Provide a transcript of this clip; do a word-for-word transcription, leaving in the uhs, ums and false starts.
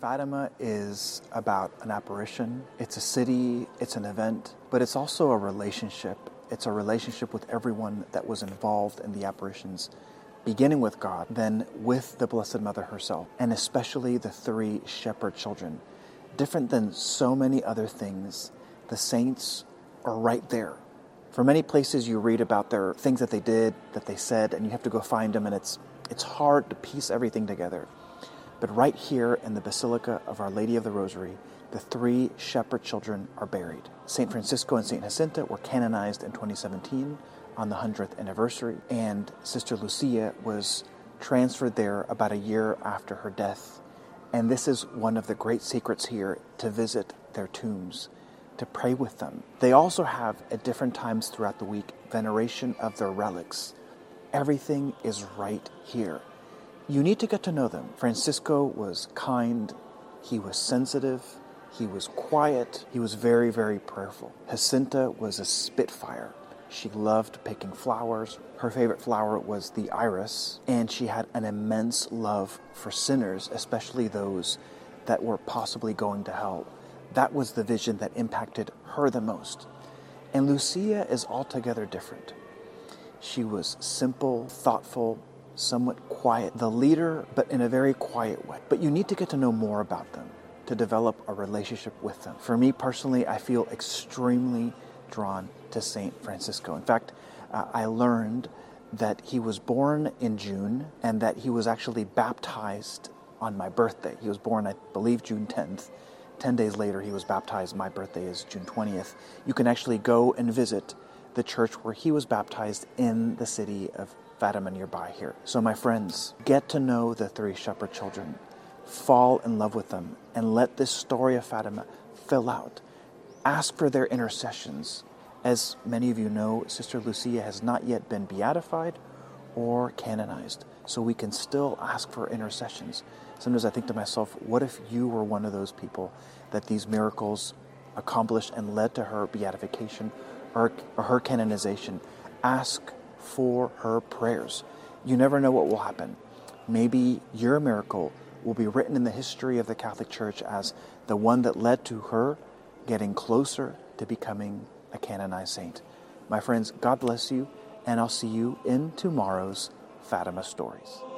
Fatima is about an apparition. It's a city, it's an event, but it's also a relationship. It's a relationship with everyone that was involved in the apparitions, beginning with God, then with the Blessed Mother herself, and especially the three shepherd children. Different than so many other things, the saints are right there. For many places you read about their things that they did, that they said, and you have to go find them, and it's it's hard to piece everything together. But right here in the Basilica of Our Lady of the Rosary, the three shepherd children are buried. Saint Francisco and Saint Jacinta were canonized in twenty seventeen on the hundredth anniversary, and Sister Lucia was transferred there about a year after her death. And this is one of the great secrets here, to visit their tombs, to pray with them. They also have, at different times throughout the week, veneration of their relics. Everything is right here. You need to get to know them. Francisco was kind, he was sensitive, he was quiet, he was very, very prayerful. Jacinta was a spitfire. She loved picking flowers. Her favorite flower was the iris, and she had an immense love for sinners, especially those that were possibly going to hell. That was the vision that impacted her the most. And Lucia is altogether different. She was simple, thoughtful, somewhat quiet, the leader, but in a very quiet way. But you need to get to know more about them to develop a relationship with them. For me personally, I feel extremely drawn to Saint Francisco. In fact, uh, I learned that he was born in June and that he was actually baptized on my birthday. He was born, I believe, June tenth. Ten days later, he was baptized. My birthday is June twentieth. You can actually go and visit the church where he was baptized in the city of Fatima nearby here. So my friends, get to know the three shepherd children. Fall in love with them and let this story of Fatima fill out. Ask for their intercessions. As many of you know, Sister Lucia has not yet been beatified or canonized, so we can still ask for intercessions. Sometimes I think to myself, what if you were one of those people that these miracles accomplished and led to her beatification or, or her canonization? Ask for her prayers. You never know what will happen. Maybe your miracle will be written in the history of the Catholic Church as the one that led to her getting closer to becoming a canonized saint. My friends, God bless you, and I'll see you in tomorrow's Fatima Stories.